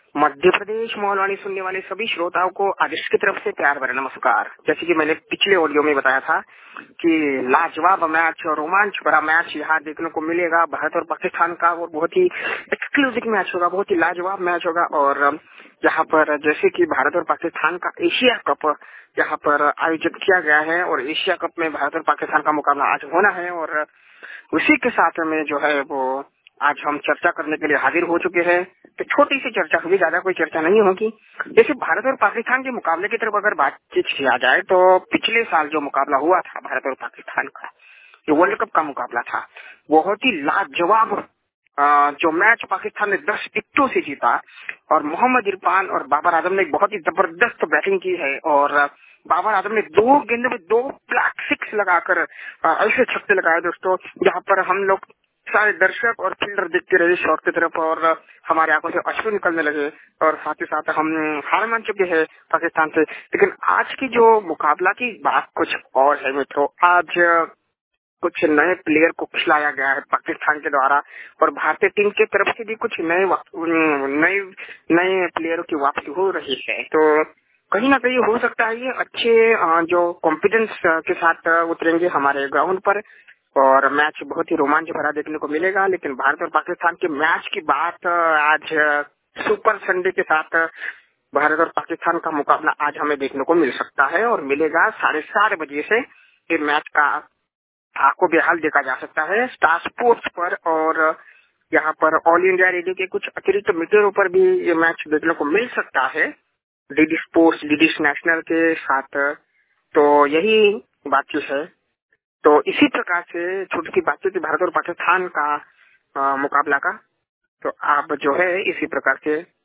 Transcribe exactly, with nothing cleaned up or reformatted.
मध्य प्रदेश मौलवाणी सुनने वाले सभी श्रोताओं को आदर्श की तरफ से प्यार भरा नमस्कार। जैसे कि मैंने पिछले ऑडियो में बताया था कि लाजवाब मैच और रोमांच भरा मैच यहाँ देखने को मिलेगा भारत और पाकिस्तान का, और बहुत ही एक्सक्लूसिव मैच होगा, बहुत ही लाजवाब मैच होगा। और यहाँ पर जैसे कि भारत और पाकिस्तान का एशिया कप यहाँ पर आयोजित किया गया है और एशिया कप में भारत और पाकिस्तान का मुकाबला आज होना है, और उसी के साथ में जो है वो आज हम चर्चा करने के लिए हाजिर हो चुके हैं। तो छोटी सी चर्चा होगी, ज्यादा कोई चर्चा नहीं होगी। जैसे भारत और पाकिस्तान के मुकाबले की तरफ अगर बातचीत किया जाए तो पिछले साल जो मुकाबला हुआ था भारत और पाकिस्तान का, जो वर्ल्ड कप का मुकाबला था, बहुत ही लाजवाब अ, जो मैच पाकिस्तान ने दस विकेटों से जीता, और मोहम्मद इरफान और बाबर आजम ने बहुत ही जबरदस्त बैटिंग की है, और बाबर आजम ने दो गेंदों में दो ब्लैक सिक्स लगाकर अ, ऐसे छक्के लगाए दोस्तों, जहां पर हम लोग सारे दर्शक और फील्डर देखते रहे शॉट की तरफ, और हमारे आंखों से अश्रु निकलने लगे, और साथ ही साथ हम हार मान चुके हैं पाकिस्तान से। लेकिन आज की जो मुकाबला की बात कुछ और है मित्रों। आज कुछ नए प्लेयर को खिलाया गया है पाकिस्तान के द्वारा, और भारतीय टीम की तरफ से भी कुछ नए नए नए प्लेयरों की वापसी हो रही है। तो कहीं ना कहीं हो सकता है ये अच्छे जो कॉन्फिडेंस के साथ उतरेंगे हमारे ग्राउंड पर, और मैच बहुत ही रोमांच भरा देखने को मिलेगा। लेकिन भारत और पाकिस्तान के मैच की बात आज सुपर संडे के साथ भारत और पाकिस्तान का मुकाबला आज हमें देखने को मिल सकता है, और मिलेगा साढ़े सात बजे से ये मैच का आपको बेहाल देखा जा सकता है स्टार स्पोर्ट्स पर, और यहाँ पर ऑल इंडिया रेडियो के कुछ अतिरिक्त मीटरों पर भी ये मैच देखने को मिल सकता है, डीडी स्पोर्ट्स, डीडी नेशनल के साथ। तो यही बातचीत है। तो इसी प्रकार से छोटी सी बातचीत भारत और पाकिस्तान का आ, मुकाबला का, तो आप जो है इसी प्रकार से